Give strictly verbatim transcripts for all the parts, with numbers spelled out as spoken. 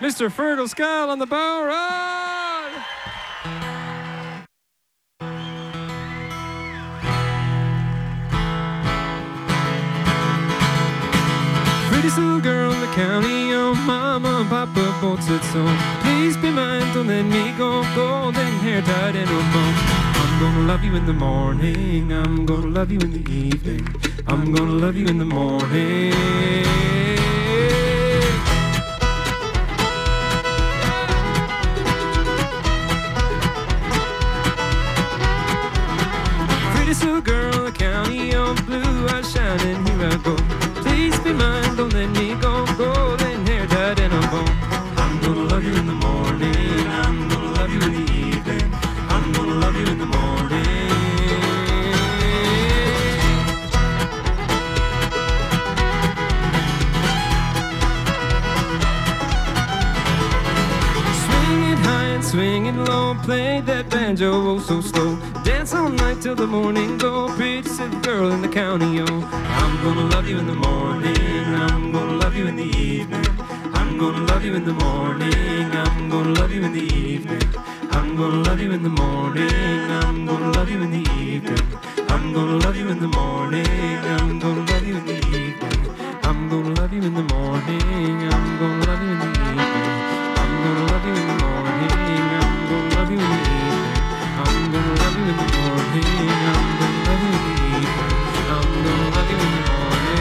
Mister Fertile Skull on the bow rod. Pretty little girl in the county, oh mama and papa both said so. Please be mine, don't let me go. Golden hair tied in a bow. I'm gonna love you in the morning, I'm gonna love you in the evening, I'm gonna love you in the morning. Pretty little girl in the county, oh blue eyes shining, here I go. Please be mine, don't let me go. Golden hair tied in a bow. I'm gonna love you in the morning, I'm gonna love you in the evening, I'm gonna love you in the morning. Swing it high and swing it low, play that banjo oh so slow. Dance all night till the morning glow. Pretty little girl in the county, oh. I'm gonna love you in the morning, I'm gonna love you in the evening, I'm gonna love you in the morning, I'm gonna love you in the evening, I'm gonna love you in the morning, I'm gonna love you in the evening, I'm gonna love you in the morning, I'm gonna love you in the evening, I'm gonna love you in the morning, I'm gonna love you in the evening, I'm gonna love you in the morning, I'm gonna love you in the evening, I'm gonna love you in the morning, I'm gonna love you in the evening, I'm gonna love you in the morning.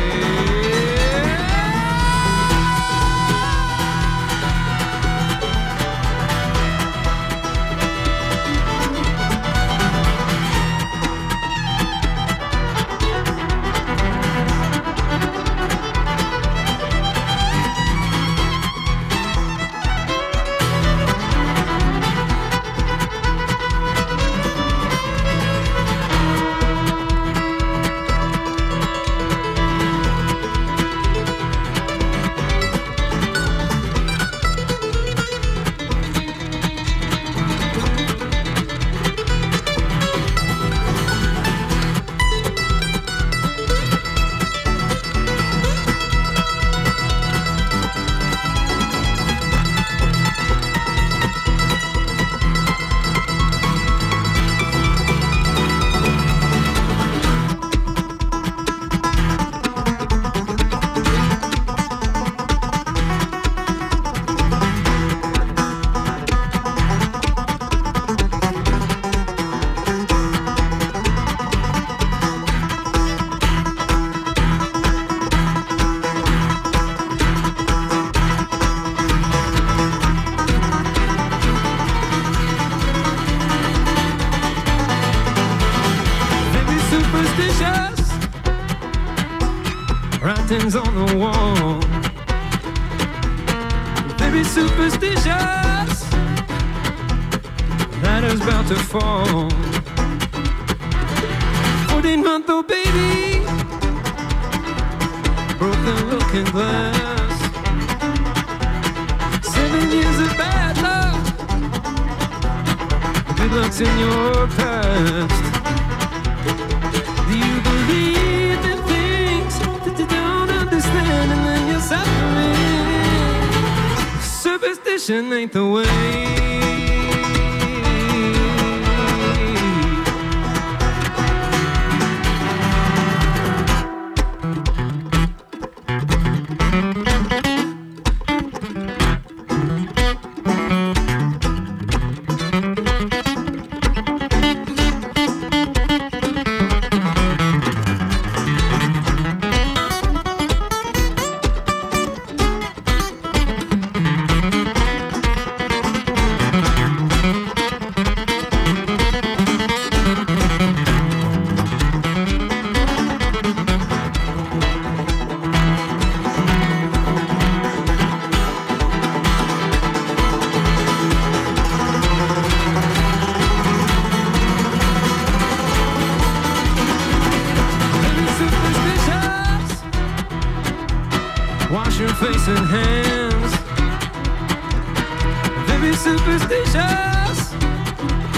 Writings on the wall, very superstitious. Ladder's about to fall. Fourteen month old baby, broken looking glass. Seven years of bad luck, good luck's in your past. Do you believe in things that you don't understand, and then you're suffering? Superstition ain't the way. Wash your face and hands. Very superstitious.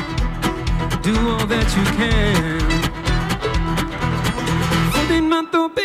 Do all that you can. fourteen month old